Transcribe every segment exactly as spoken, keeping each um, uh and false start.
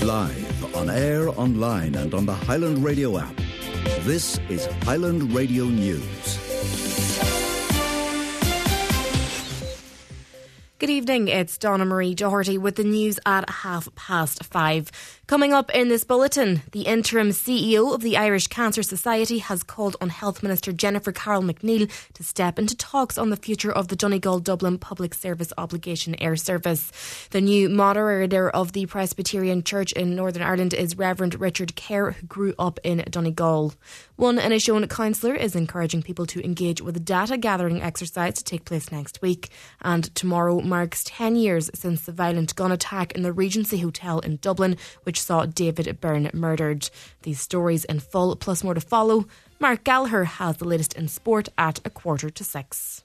Live, on air, online and on the Highland Radio app. This is Highland Radio News. Good evening, it's Donna Marie Doherty with the news at half past five. Coming up in this bulletin, the interim C E O of the Irish Cancer Society has called on Health Minister Jennifer Carroll MacNeill to step into talks on the future of the Donegal-Dublin Public Service Obligation Air Service. The new moderator of the Presbyterian Church in Northern Ireland is Reverend Richard Kerr, who grew up in Donegal. One Inishowen councillor is encouraging people to engage with a data gathering exercise to take place next week. And tomorrow marks ten years since the violent gun attack in the Regency Hotel in Dublin, which saw David Byrne murdered. These stories in full, plus more to follow. Mark Gallagher has the latest in sport at a quarter to six.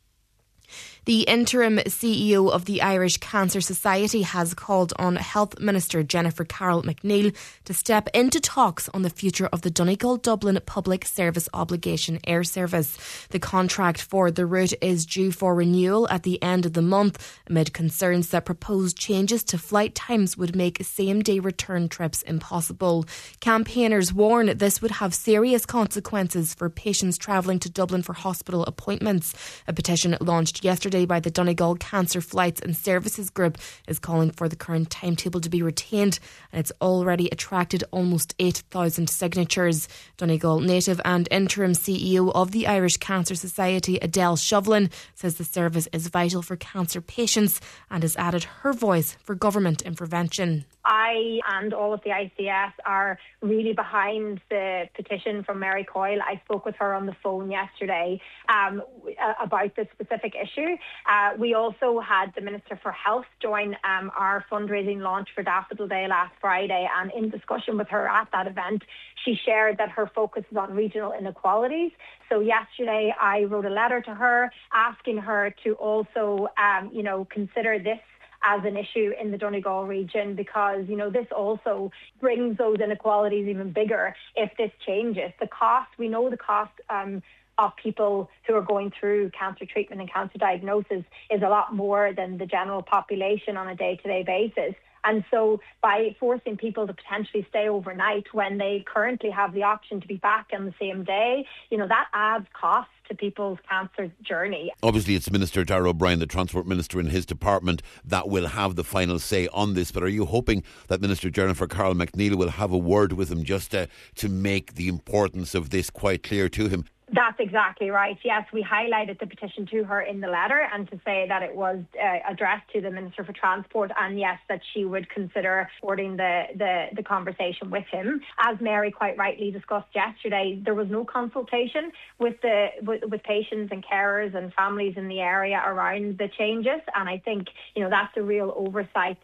The interim C E O of the Irish Cancer Society has called on Health Minister Jennifer Carroll MacNeill to step into talks on the future of the Donegal-Dublin Public Service Obligation Air Service. The contract for the route is due for renewal at the end of the month, amid concerns that proposed changes to flight times would make same-day return trips impossible. Campaigners warn this would have serious consequences for patients travelling to Dublin for hospital appointments. A petition launched yesterday by the Donegal Cancer Flights and Services Group is calling for the current timetable to be retained, and it's already attracted almost eight thousand signatures. Donegal native and interim C E O of the Irish Cancer Society, Adele Shovlin, says the service is vital for cancer patients and has added her voice for government intervention. I and all of the I C S are really behind the petition from Mary Coyle. I spoke with her on the phone yesterday um, about this specific issue. Uh, we also had the Minister for Health join um, our fundraising launch for Daffodil Day last Friday, and in discussion with her at that event, she shared that her focus is on regional inequalities. So yesterday I wrote a letter to her asking her to also, um, you know, consider this as an issue in the Donegal region, because, you know, this also brings those inequalities even bigger if this changes. The cost, we know the cost um, of people who are going through cancer treatment and cancer diagnosis is a lot more than the general population on a day-to-day basis. And so by forcing people to potentially stay overnight when they currently have the option to be back on the same day, you know, that adds cost to people's cancer journey. Obviously, it's Minister Darragh O'Brien, the Transport Minister in his department, that will have the final say on this. But are you hoping that Minister Jennifer Carroll MacNeill will have a word with him just uh, to make the importance of this quite clear to him? That's exactly right. Yes, we highlighted the petition to her in the letter, and to say that it was uh, addressed to the Minister for Transport, and yes, that she would consider forwarding the, the, the conversation with him. As Mary quite rightly discussed yesterday, there was no consultation with the with, with patients and carers and families in the area around the changes, and I think, you know, that's a real oversight.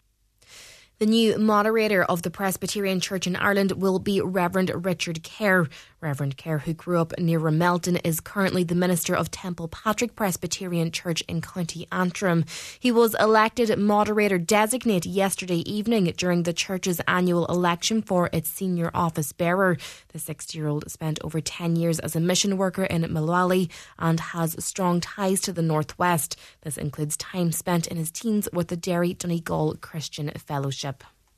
The new moderator of the Presbyterian Church in Ireland will be Reverend Richard Kerr. Reverend Kerr, who grew up near Ramelton, is currently the Minister of Temple Patrick Presbyterian Church in County Antrim. He was elected moderator designate yesterday evening during the church's annual election for its senior office bearer. The sixty-year-old spent over ten years as a mission worker in Malwally and has strong ties to the Northwest. This includes time spent in his teens with the Derry Donegal Christian Fellowship.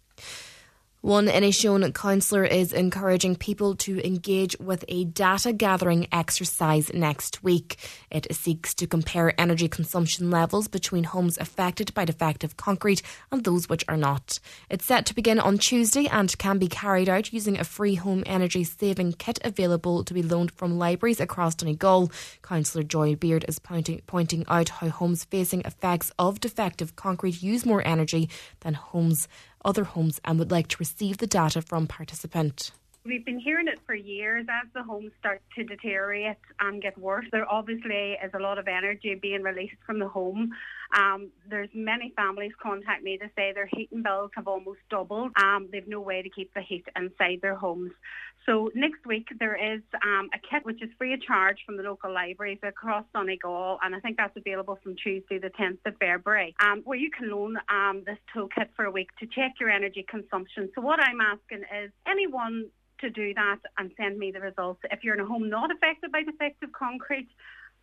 One Inishowen councillor is encouraging people to engage with a data gathering exercise next week. It seeks to compare energy consumption levels between homes affected by defective concrete and those which are not. It's set to begin on Tuesday and can be carried out using a free home energy saving kit available to be loaned from libraries across Donegal. Councillor Joy Beard is pointing, pointing out how homes facing effects of defective concrete use more energy than homes other homes and would like to receive the data from participant. We've been hearing it for years. As the homes start to deteriorate and get worse, there obviously is a lot of energy being released from the home. Um, there's many families contact me to say their heating bills have almost doubled. Um, they've no way to keep the heat inside their homes. So next week there is um, a kit which is free of charge from the local libraries across Donegal, and I think that's available from Tuesday the tenth of February, um, where you can loan um, this toolkit for a week to check your energy consumption. So what I'm asking is anyone to do that and send me the results. If you're in a home not affected by defective concrete,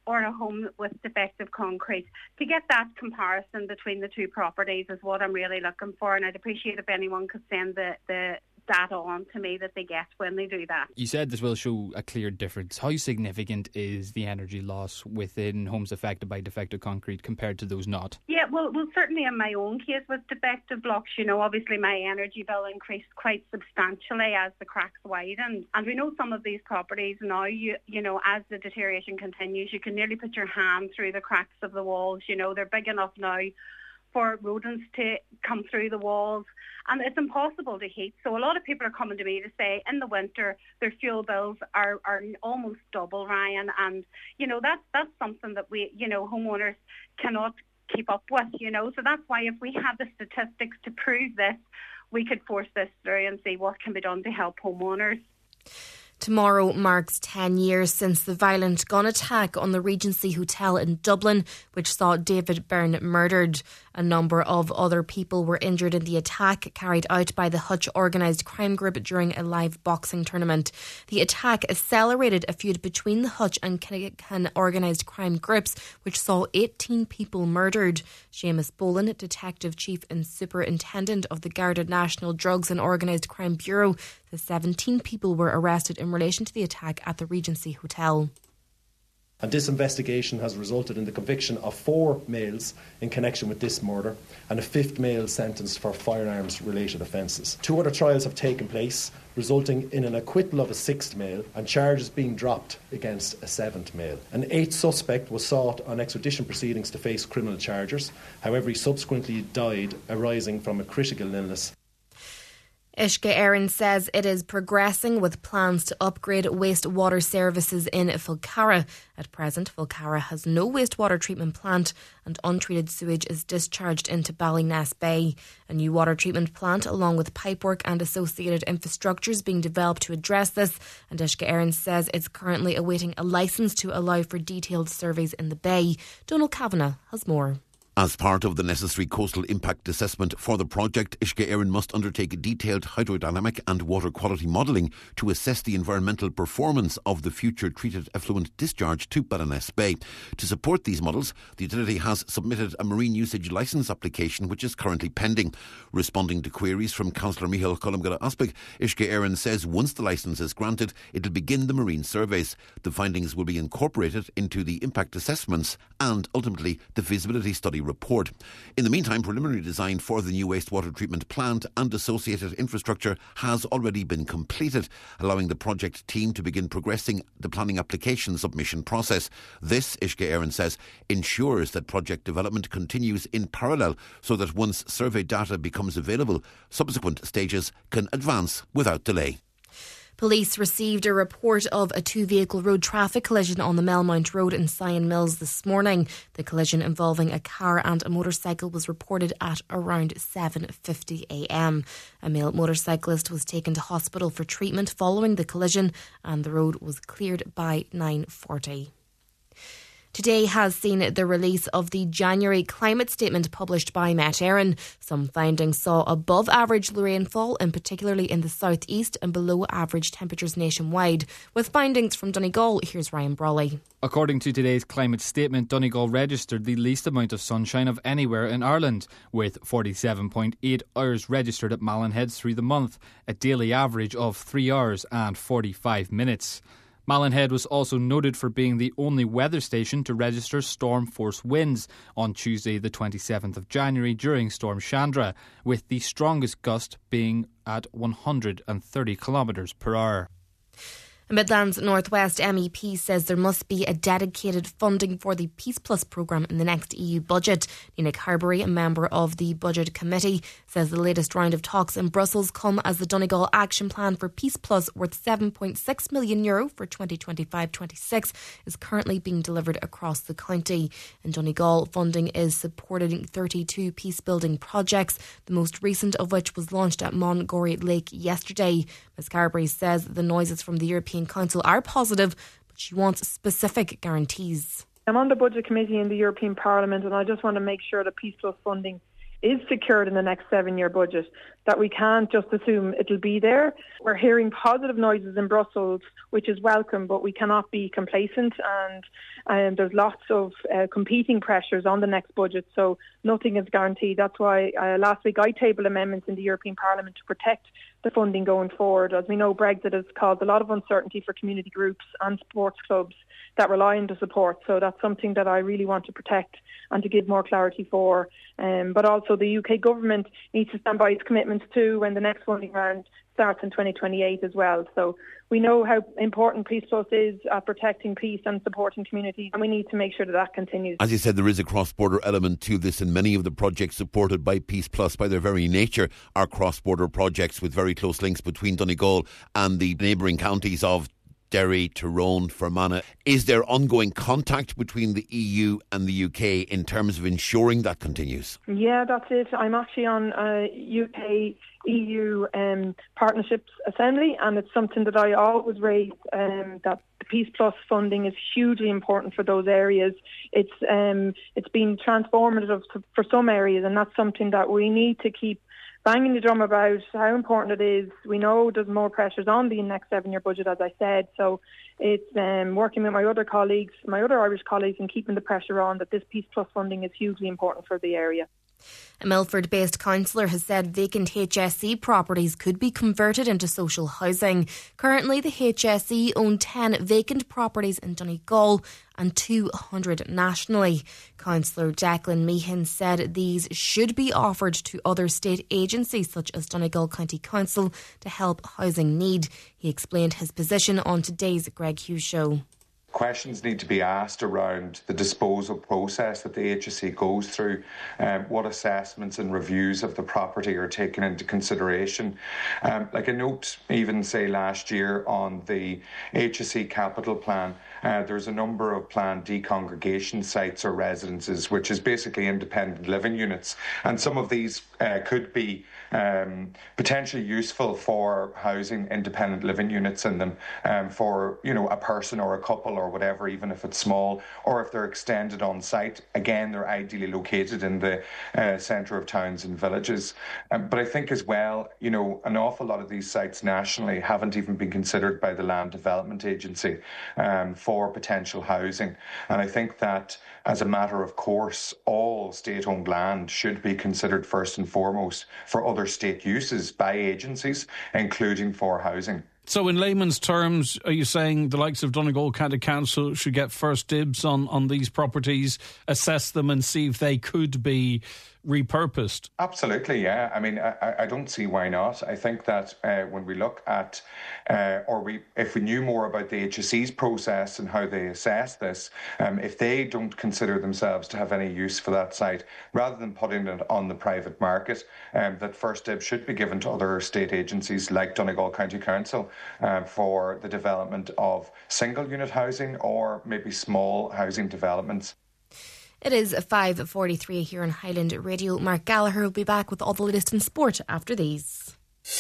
or a home with defective concrete. To get that comparison between the two properties is what I'm really looking for, and I'd appreciate if anyone could send the, the data on to me that they get when they do that. You said this will show a clear difference. How significant is the energy loss within homes affected by defective concrete compared to those not? Yeah, well, well, certainly in my own case with defective blocks, you know, obviously my energy bill increased quite substantially as the cracks widened. And we know some of these properties now, you, you know, as the deterioration continues, you can nearly put your hand through the cracks of the walls. You know, they're big enough now for rodents to come through the walls, and it's impossible to heat. So a lot of people are coming to me to say in the winter their fuel bills are, are almost double, Ryan, and you know that's that's something that we, you know, homeowners cannot keep up with, you know. So that's why if we have the statistics to prove this, we could force this through and see what can be done to help homeowners. Tomorrow marks ten years since the violent gun attack on the Regency Hotel in Dublin, which saw David Byrne murdered. A number of other people were injured in the attack carried out by the Hutch organised crime group during a live boxing tournament. The attack accelerated a feud between the Hutch and Kinnican organised crime groups, which saw eighteen people murdered. Seamus Boland, Detective Chief and Superintendent of the Garda National Drugs and Organised Crime Bureau, says seventeen people were arrested in relation to the attack at the Regency Hotel. And this investigation has resulted in the conviction of four males in connection with this murder and a fifth male sentenced for firearms-related offences. Two other trials have taken place, resulting in an acquittal of a sixth male and charges being dropped against a seventh male. An eighth suspect was sought on extradition proceedings to face criminal charges. However, he subsequently died arising from a critical illness. Uisce Éireann says it is progressing with plans to upgrade wastewater services in Fulcarra. At present, Fulcarra has no wastewater treatment plant and untreated sewage is discharged into Ballyness Bay. A new water treatment plant, along with pipework and associated infrastructure, is being developed to address this, and Uisce Éireann says it's currently awaiting a licence to allow for detailed surveys in the bay. Donald Kavanagh has more. As part of the necessary coastal impact assessment for the project, Uisce Éireann must undertake detailed hydrodynamic and water quality modelling to assess the environmental performance of the future treated effluent discharge to Ballyness Bay. To support these models, the utility has submitted a marine usage licence application which is currently pending. Responding to queries from Councillor Micheál Columgara-Aspic, Uisce Éireann says once the licence is granted, it will begin the marine surveys. The findings will be incorporated into the impact assessments and ultimately the feasibility study report. In the meantime, preliminary design for the new wastewater treatment plant and associated infrastructure has already been completed, allowing the project team to begin progressing the planning application submission process. This, Uisce Éireann says, ensures that project development continues in parallel so that once survey data becomes available, subsequent stages can advance without delay. Police received a report of a two-vehicle road traffic collision on the Melmount Road in Sion Mills this morning. The collision involving a car and a motorcycle was reported at around seven fifty a m. A male motorcyclist was taken to hospital for treatment following the collision, and the road was cleared by nine forty. Today has seen the release of the January climate statement published by Met Éireann. Some findings saw above average rainfall, and particularly in the southeast, and below average temperatures nationwide. With findings from Donegal, here's Ryan Brawley. According to today's climate statement, Donegal registered the least amount of sunshine of anywhere in Ireland, with forty-seven point eight hours registered at Mallinhead through the month, a daily average of three hours and forty-five minutes. Mallinhead was also noted for being the only weather station to register storm force winds on Tuesday the twenty-seventh of January during Storm Chandra, with the strongest gust being at one hundred thirty kilometres per hour. A Midlands North West M E P says there must be a dedicated funding for the Peace Plus programme in the next E U budget. Nick Harbury, a member of the Budget Committee, says the latest round of talks in Brussels come as the Donegal Action Plan for Peace Plus, worth seven point six million euro for twenty twenty-five twenty-six, is currently being delivered across the county. In Donegal, funding is supporting thirty-two peace-building projects, the most recent of which was launched at Mongory Lake yesterday. Miz Carberry says the noises from the European Council are positive, but she wants specific guarantees. I'm on the Budget Committee in the European Parliament, and I just want to make sure that Peace Plus funding is secured in the next seven-year budget, that we can't just assume it'll be there. We're hearing positive noises in Brussels, which is welcome, but we cannot be complacent, and um, there's lots of uh, competing pressures on the next budget, so nothing is guaranteed. That's why uh, last week I tabled amendments in the European Parliament to protect the funding going forward. As we know, Brexit has caused a lot of uncertainty for community groups and sports clubs that rely on the support, so that's something that I really want to protect and to give more clarity for. Um, but also the U K government needs to stand by its commitments too when the next funding round starts in twenty twenty-eight as well. So we know how important Peace Plus is at protecting peace and supporting communities, and we need to make sure that that continues. As you said, there is a cross-border element to this, and many of the projects supported by Peace Plus, by their very nature, are cross-border projects with very close links between Donegal and the neighbouring counties of Derry, Tyrone, Fermanagh. Is there ongoing contact between the E U and the U K in terms of ensuring that continues? Yeah, that's it. I'm actually on a U K E U um, Partnerships Assembly, and it's something that I always raise, um, that the Peace Plus funding is hugely important for those areas. It's um, it's been transformative for some areas, and that's something that we need to keep banging the drum about how important it is. We know there's more pressures on the next seven-year budget, as I said, so it's um, working with my other colleagues, my other Irish colleagues, and keeping the pressure on that this Peace Plus funding is hugely important for the area. A Milford-based councillor has said vacant H S E properties could be converted into social housing. Currently, the H S E own ten vacant properties in Donegal and two hundred nationally. Councillor Declan Meehan said these should be offered to other state agencies such as Donegal County Council to help housing need. He explained his position on today's Greg Hughes Show. Questions need to be asked around the disposal process that the H S E goes through, um, what assessments and reviews of the property are taken into consideration. Um, like a note, even say last year on the H S E capital plan, uh, there's a number of planned decongregation sites or residences, which is basically independent living units, and some of these uh, could be um, potentially useful for housing independent living units in them, um, for you know a person or a couple or whatever, even if it's small, or if they're extended on site. Again, they're ideally located in the uh, centre of towns and villages. Um, but I think as well, you know, an awful lot of these sites nationally haven't even been considered by the Land Development Agency um, for potential housing. And I think that as a matter of course, all state-owned land should be considered first and foremost for other state uses by agencies, including for housing. So in layman's terms, are you saying the likes of Donegal County Council should get first dibs on, on these properties, assess them and see if they could be repurposed? Absolutely, yeah. I mean, I, I don't see why not. I think that uh, when we look at, uh, or we, if we knew more about the H S E's process and how they assess this, um, if they don't consider themselves to have any use for that site, rather than putting it on the private market, um, that first dibs should be given to other state agencies like Donegal County Council uh, for the development of single unit housing or maybe small housing developments. It is five forty-three here on Highland Radio. Mark Gallagher will be back with all the latest in sport after these.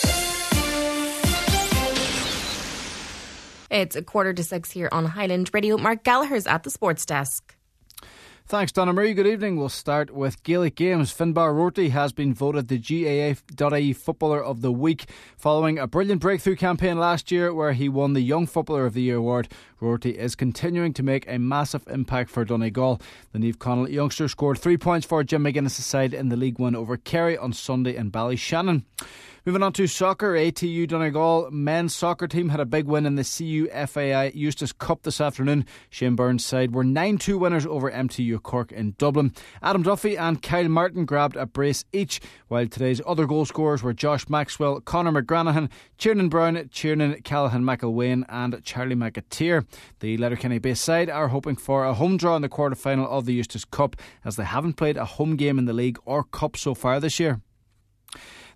It's a quarter to six here on Highland Radio. Mark Gallagher's at the sports desk. Thanks, Donna Marie. Good evening. We'll start with Gaelic games. Finbar Rorty has been voted the G A A dot I E Footballer of the Week following a brilliant breakthrough campaign last year where he won the Young Footballer of the Year award. Rorty is continuing to make a massive impact for Donegal. The Niamh Connell youngster scored three points for Jim McGuinness' side in the League One over Kerry on Sunday in Ballyshannon. Moving on to soccer, A T U Donegal men's soccer team had a big win in the C U F A I Eustace Cup this afternoon. Shane Byrne's side were nine two winners over M T U Cork in Dublin. Adam Duffy and Kyle Martin grabbed a brace each, while today's other goal scorers were Josh Maxwell, Conor McGranahan, Tiernan Brown, Tiernan Callahan McElwain and Charlie McAteer. The Letterkenny-based side are hoping for a home draw in the quarter-final of the Eustace Cup, as they haven't played a home game in the league or cup so far this year.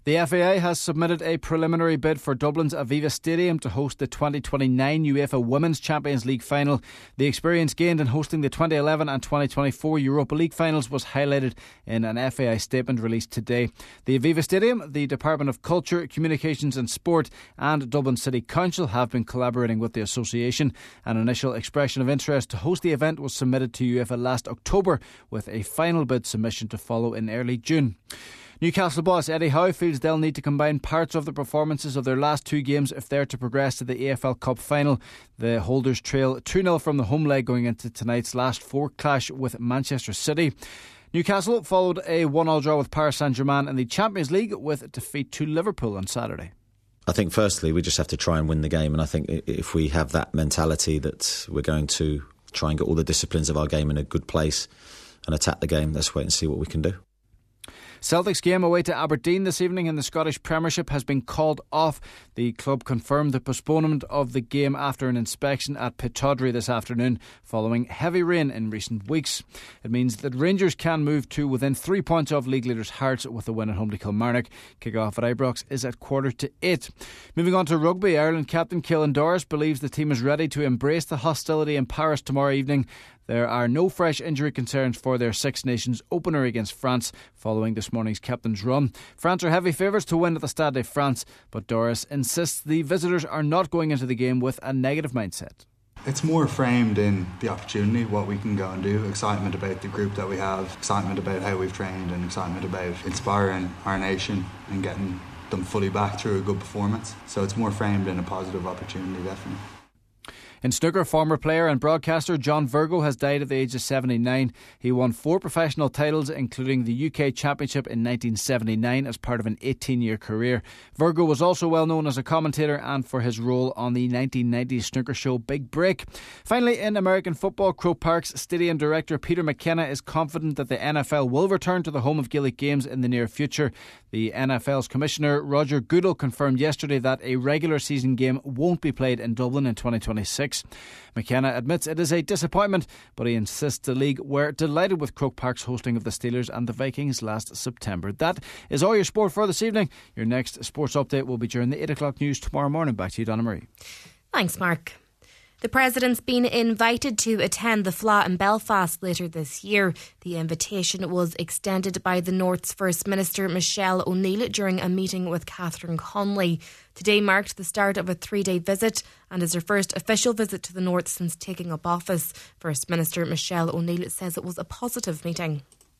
The F A I has submitted a preliminary bid for Dublin's Aviva Stadium to host the twenty twenty-nine UEFA Women's Champions League final. The experience gained in hosting the twenty eleven and twenty twenty-four Europa League finals was highlighted in an F A I statement released today. The Aviva Stadium, the Department of Culture, Communications and Sport and Dublin City Council have been collaborating with the association. An initial expression of interest to host the event was submitted to UEFA last October, with a final bid submission to follow in early June. Newcastle boss Eddie Howe feels they'll need to combine parts of the performances of their last two games if they're to progress to the A F L Cup final. The holders trail two nil from the home leg going into tonight's last four clash with Manchester City. Newcastle followed a one all draw with Paris Saint-Germain in the Champions League with a defeat to Liverpool on Saturday. I think firstly we just have to try and win the game, and I think if we have that mentality that we're going to try and get all the disciplines of our game in a good place and attack the game, let's wait and see what we can do. Celtic's game away to Aberdeen this evening in the Scottish Premiership has been called off. The club confirmed the postponement of the game after an inspection at Pittodrie this afternoon following heavy rain in recent weeks. It means that Rangers can move to within three points of league leaders Hearts with a win at home to Kilmarnock. Kick-off at Ibrox is at quarter to eight. Moving on to rugby, Ireland captain Cialan Doris believes the team is ready to embrace the hostility in Paris tomorrow evening. There are no fresh injury concerns for their Six Nations opener against France following this morning's captain's run. France are heavy favourites to win at the Stade de France, but Doris insists the visitors are not going into the game with a negative mindset. It's more framed in the opportunity, what we can go and do, excitement about the group that we have, excitement about how we've trained and excitement about inspiring our nation and getting them fully back through a good performance. So it's more framed in a positive opportunity, definitely. In snooker, former player and broadcaster John Virgo has died at the age of seventy-nine. He won four professional titles, including the U K Championship in nineteen seventy-nine as part of an eighteen-year career. Virgo was also well known as a commentator and for his role on the nineteen nineties snooker show Big Break. Finally, in American football, Croke Park's stadium director Peter McKenna is confident that the N F L will return to the home of Gaelic games in the near future. The N F L's commissioner Roger Goodall confirmed yesterday that a regular season game won't be played in Dublin in twenty twenty-six. McKenna admits it is a disappointment, but he insists the league were delighted with Croke Park's hosting of the Steelers and the Vikings last September. That is all your sport for this evening. Your next sports update will be during the eight o'clock news tomorrow morning. Back to you, Donna Marie. Thanks, Mark. The President's been invited to attend the F L A in Belfast later this year. The invitation was extended by the North's First Minister Michelle O'Neill during a meeting with Catherine Connolly. Today marked the start of a three-day visit and is her first official visit to the North since taking up office. First Minister Michelle O'Neill says it was a positive meeting.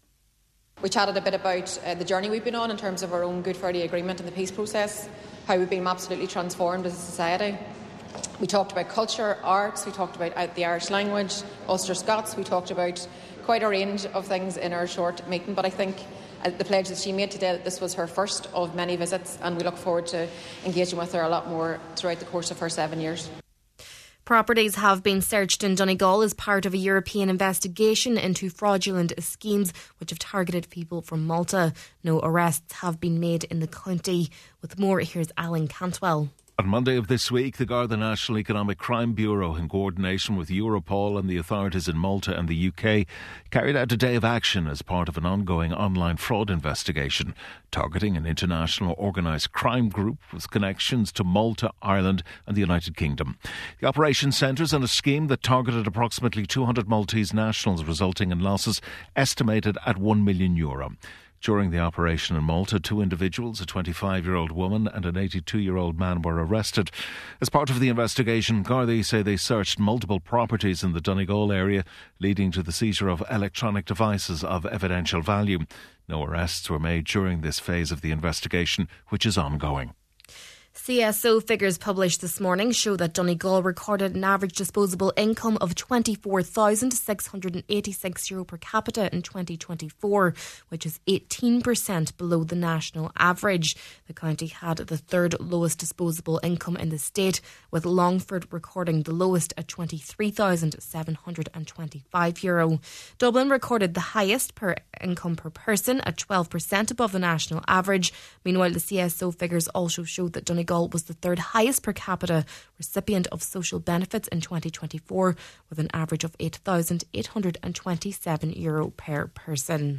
We chatted a bit about uh, the journey we've been on in terms of our own Good Friday Agreement and the peace process, how we've been absolutely transformed as a society. We talked about culture, arts, we talked about the Irish language, Ulster Scots, we talked about quite a range of things in our short meeting, but I think uh, the pledge that she made today that this was her first of many visits and we look forward to engaging with her a lot more throughout the course of her seven years. Properties have been searched in Donegal as part of a European investigation into fraudulent schemes which have targeted people from Malta. No arrests have been made in the county. With more, here's Alan Cantwell. On Monday of this week, the Garda National Economic Crime Bureau, in coordination with Europol and the authorities in Malta and the U K, carried out a day of action as part of an ongoing online fraud investigation targeting an international organised crime group with connections to Malta, Ireland and the United Kingdom. The operation centres on a scheme that targeted approximately two hundred Maltese nationals, resulting in losses estimated at one million euro. During the operation in Malta, two individuals, a twenty-five-year-old woman and an eighty-two-year-old man, were arrested. As part of the investigation, Gardaí say they searched multiple properties in the Donegal area, leading to the seizure of electronic devices of evidential value. No arrests were made during this phase of the investigation, which is ongoing. C S O figures published this morning show that Donegal recorded an average disposable income of twenty-four thousand six hundred eighty-six euro per capita in twenty twenty-four, which is eighteen percent below the national average. The county had the third lowest disposable income in the state, with Longford recording the lowest at twenty-three thousand seven hundred twenty-five euro. Dublin recorded the highest per income per person at twelve percent above the national average. Meanwhile, the C S O figures also showed that Donegal was the third highest per capita recipient of social benefits in twenty twenty-four, with an average of eight thousand eight hundred twenty-seven euro per person.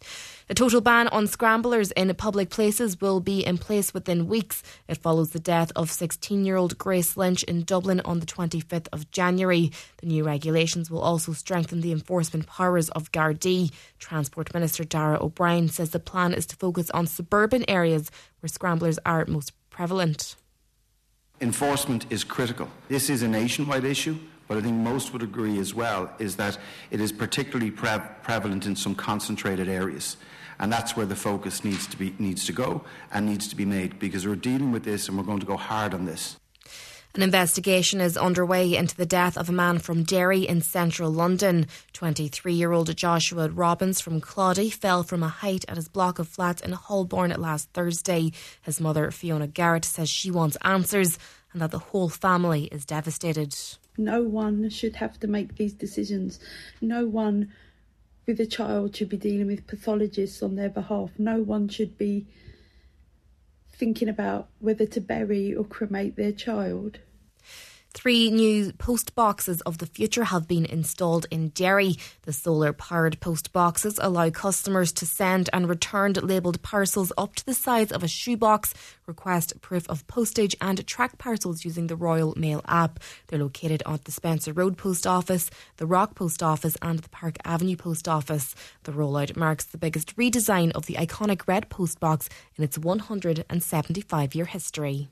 A total ban on scramblers in public places will be in place within weeks. It follows the death of sixteen-year-old Grace Lynch in Dublin on the twenty-fifth of January. The new regulations will also strengthen the enforcement powers of Gardaí. Transport Minister Darragh O'Brien says the plan is to focus on suburban areas where scramblers are most prevalent. Enforcement is critical. This is a nationwide issue, but I think most would agree as well is that it is particularly pre- prevalent in some concentrated areas. And that's where the focus needs to be needs to go and needs to be made, because we're dealing with this and we're going to go hard on this. An investigation is underway into the death of a man from Derry in central London. twenty-three-year-old Joshua Robbins from Claudy fell from a height at his block of flats in Holborn last Thursday. His mother, Fiona Garrett, says she wants answers and that the whole family is devastated. No one should have to make these decisions. No one with a child should be dealing with pathologists on their behalf. No one should be thinking about whether to bury or cremate their child. Three new post boxes of the future have been installed in Derry. The solar-powered post boxes allow customers to send and return labelled parcels up to the size of a shoebox, request proof of postage and track parcels using the Royal Mail app. They're located at the Spencer Road Post Office, the Rock Post Office and the Park Avenue Post Office. The rollout marks the biggest redesign of the iconic red post box in its one hundred seventy-five year history.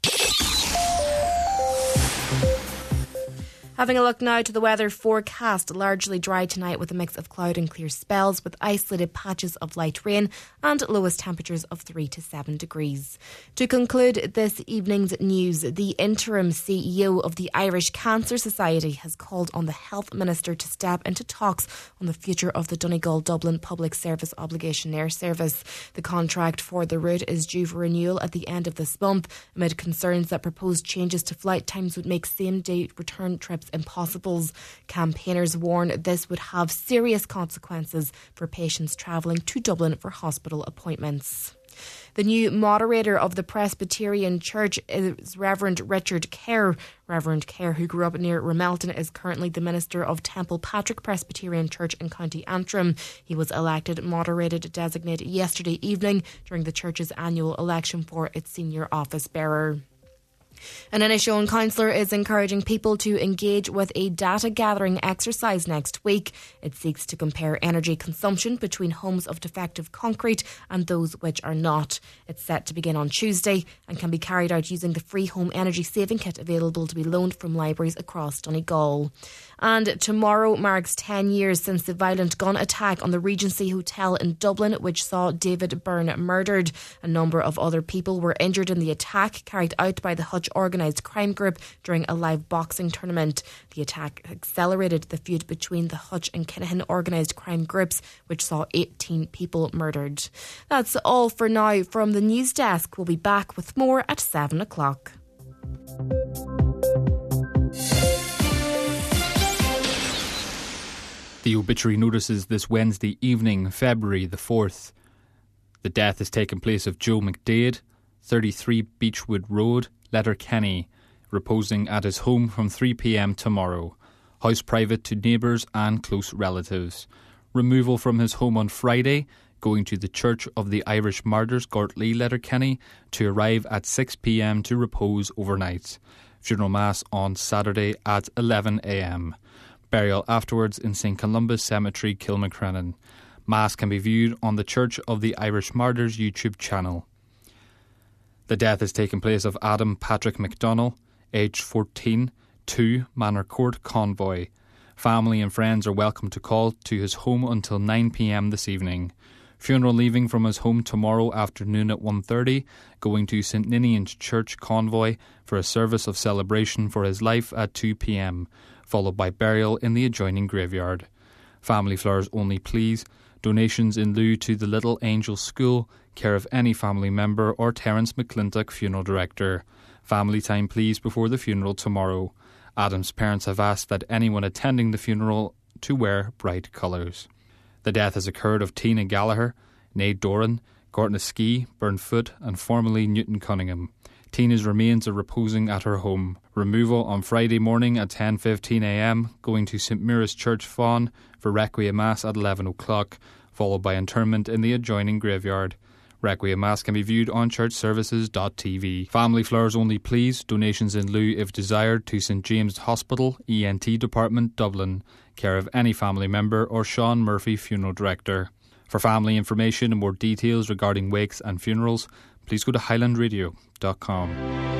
Having a look now to the weather forecast, largely dry tonight with a mix of cloud and clear spells with isolated patches of light rain and lowest temperatures of three to seven degrees. To conclude this evening's news, the interim C E O of the Irish Cancer Society has called on the Health Minister to step into talks on the future of the Donegal-Dublin Public Service Obligation Air Service. The contract for the route is due for renewal at the end of this month, amid concerns that proposed changes to flight times would make same-day return trips impossible. Campaigners warn this would have serious consequences for patients travelling to Dublin for hospital appointments. The new moderator of the Presbyterian Church is Reverend Richard Kerr. Reverend Kerr, who grew up near Ramelton, is currently the minister of Temple Patrick Presbyterian Church in County Antrim. He was elected moderated designate yesterday evening during the church's annual election for its senior office bearer. An Inishowen councillor is encouraging people to engage with a data gathering exercise next week. It seeks to compare energy consumption between homes of defective concrete and those which are not. It's set to begin on Tuesday and can be carried out using the free home energy saving kit available to be loaned from libraries across Donegal. And tomorrow marks ten years since the violent gun attack on the Regency Hotel in Dublin, which saw David Byrne murdered. A number of other people were injured in the attack carried out by the Hutch organised crime group during a live boxing tournament. The attack accelerated the feud between the Hutch and Kinahan organised crime groups, which saw eighteen people murdered. That's all for now from the news desk. We'll be back with more at seven o'clock. The obituary notices this Wednesday evening, February the fourth. The death has taken place of Joe McDade, thirty-three Beechwood Road, Letterkenny, reposing at his home from three p.m. tomorrow. House private to neighbours and close relatives. Removal from his home on Friday, going to the Church of the Irish Martyrs, Gortley, Letterkenny, to arrive at six p.m. to repose overnight. Funeral Mass on Saturday at eleven a.m. Burial afterwards in Saint Columba's Cemetery, Kilmacrennan. Mass can be viewed on the Church of the Irish Martyrs YouTube channel. The death has taken place of Adam Patrick McDonnell, aged fourteen, two Manor Court, Convoy. Family and friends are welcome to call to his home until nine p.m. this evening. Funeral leaving from his home tomorrow afternoon at one thirty, going to St Ninian's Church, Convoy, for a service of celebration for his life at two p.m, followed by burial in the adjoining graveyard. Family flowers only, please. Donations in lieu to the Little Angel School, care of any family member or Terence McClintock, funeral director. Family time, please, before the funeral tomorrow. Adam's parents have asked that anyone attending the funeral to wear bright colours. The death has occurred of Tina Gallagher, née Doran, Gortnaskee, Burnfoot and formerly Newton Cunningham. Tina's remains are reposing at her home. Removal on Friday morning at ten fifteen a.m, going to St Mary's Church, Fawn, for Requiem Mass at eleven o'clock, followed by interment in the adjoining graveyard. Requiem Mass can be viewed on church services dot t v. Family flowers only please, donations in lieu if desired, to St James Hospital, E N T Department, Dublin, care of any family member or Sean Murphy, Funeral Director. For family information and more details regarding wakes and funerals, please go to highland radio dot com.